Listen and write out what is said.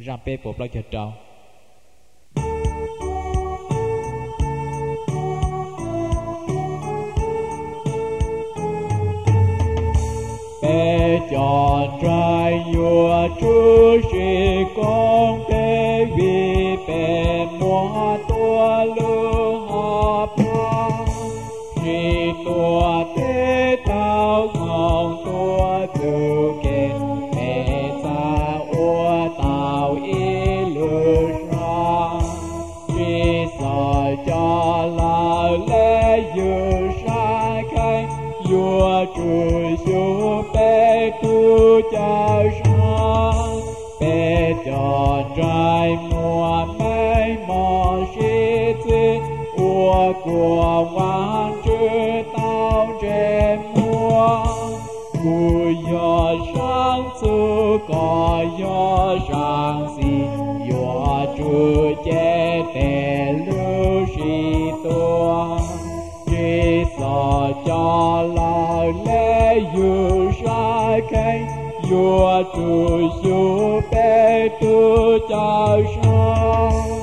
Răng bê bộp lo chờ trâu bê tròn trai vua chú sĩ con bê vì bê mua tua lưu hợp hoa vì tua thế thao ngọn tua từ kê mẹ xa ua tàu y lưu ra vì sợ cho là lễ dư sa khai vua chúi xuống bê tu cha sang bê tròn trai mùa mây mò sĩ tư ua của văn chữ tao trẻ mùa cù yo sang su có yo sang si yo chú chế tê lưu sĩ tua chỉ sợ cho là lễ yu sa khai vua chúi xuống bê tu cha sang